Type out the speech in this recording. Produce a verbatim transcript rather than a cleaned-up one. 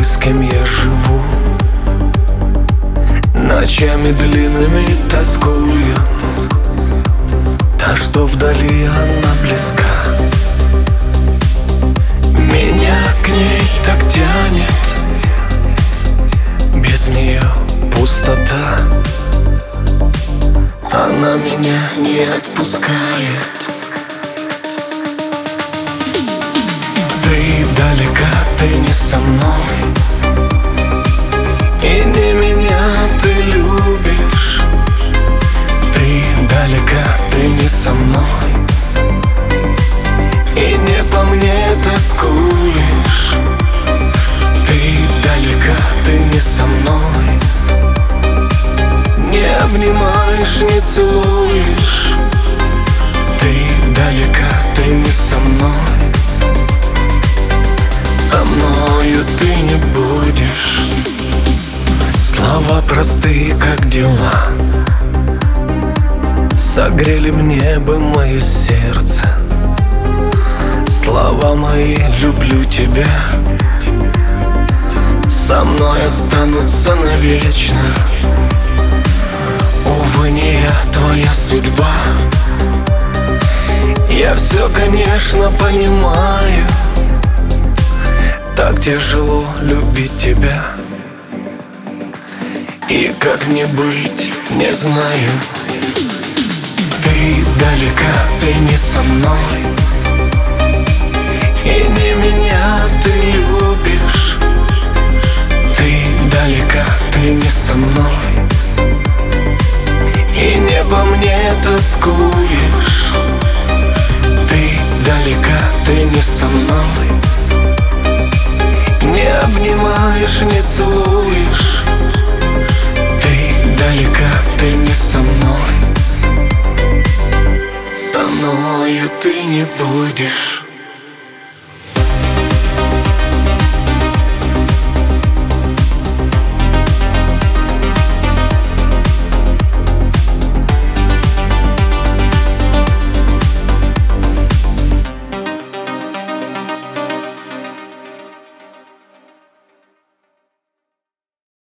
с кем я живу. Ночами длинными тоскую, та, что вдали, она близка. Меня к ней так тянет, без нее пустота. Она меня не отпускает. Ты далека, ты не со мной, и не меня ты любишь. Ты далека, ты не со мной, и не по мне тоскуешь. Ты далека, ты не со мной, не обнимаешь, не целуешь. Ты далека, ты не со мной, со мною ты не будешь. Слова простые, как дела, согрели мне бы мое сердце. Слова мои, люблю тебя, со мной останутся навечно. Увы, не я твоя судьба. Я все, конечно, понимаю, так тяжело любить тебя. И как мне быть, не знаю. Ты далека, ты не со мной, и не меня ты любишь. Ты далека, ты не со мной, и не по мне тоскуешь. Ты далека, ты не со мной, не обнимаешь, не целуешь. Ты далека, ты не со мной, со мною ты не будешь.